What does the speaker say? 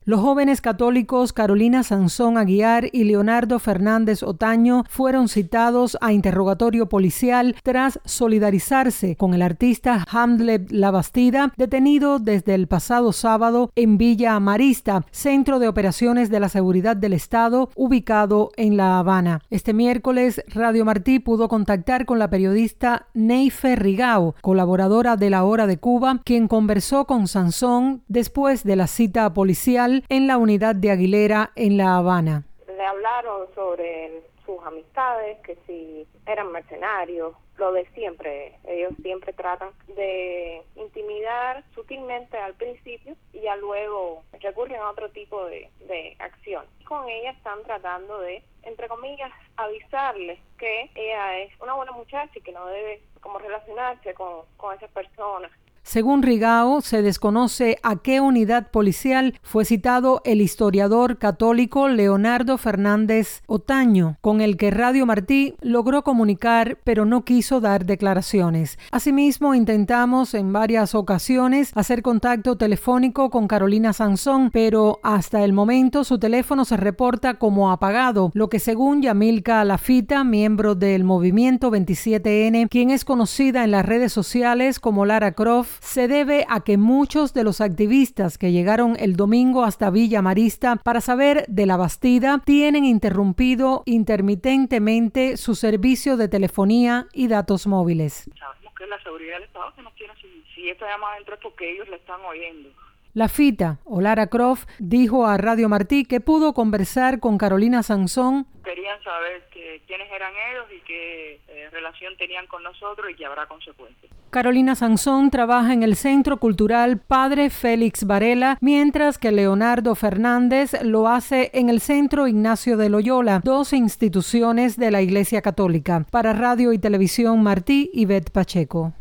Los jóvenes católicos Carolina Sansón Aguiar y Leonardo Fernández Otaño fueron citados a interrogatorio policial tras solidarizarse con el artista Hamlet Labastida, detenido desde el pasado sábado en Villa Marista, centro de operaciones de la seguridad del Estado ubicado en La Habana. Este miércoles, Radio Martí pudo contactar con la periodista Neife Rigao, colaboradora de La Hora de Cuba, quien conversó con Sansón después de la cita policial en la unidad de Aguilera en La Habana. Le hablaron sobre sus amistades, que si eran mercenarios, lo de siempre. Ellos siempre tratan de intimidar sutilmente al principio y ya luego recurren a otro tipo de acción. Con ella están tratando de, entre comillas, avisarles que ella es una buena muchacha y que no debe como relacionarse con esas personas. Según Rigao, se desconoce a qué unidad policial fue citado el historiador católico Leonardo Fernández Otaño, con el que Radio Martí logró comunicar, pero no quiso dar declaraciones. Asimismo, intentamos en varias ocasiones hacer contacto telefónico con Carolina Sansón, pero hasta el momento su teléfono se reporta como apagado, lo que según Yamilca Lafita, miembro del Movimiento 27N, quien es conocida en las redes sociales como Lara Croft, se debe a que muchos de los activistas que llegaron el domingo hasta Villa Marista para saber de la Bastida tienen interrumpido intermitentemente su servicio de telefonía y datos móviles. Sabemos que es la seguridad del Estado que nos tiene, si esta llamada entró es porque ellos la están oyendo. Lafita, o Lara Croft, dijo a Radio Martí que pudo conversar con Carolina Sansón. Querían saber quiénes eran ellos y qué relación tenían con nosotros y que habrá consecuencias. Carolina Sansón trabaja en el Centro Cultural Padre Félix Varela, mientras que Leonardo Fernández lo hace en el Centro Ignacio de Loyola, dos instituciones de la Iglesia Católica. Para Radio y Televisión Martí, Ivette Pacheco.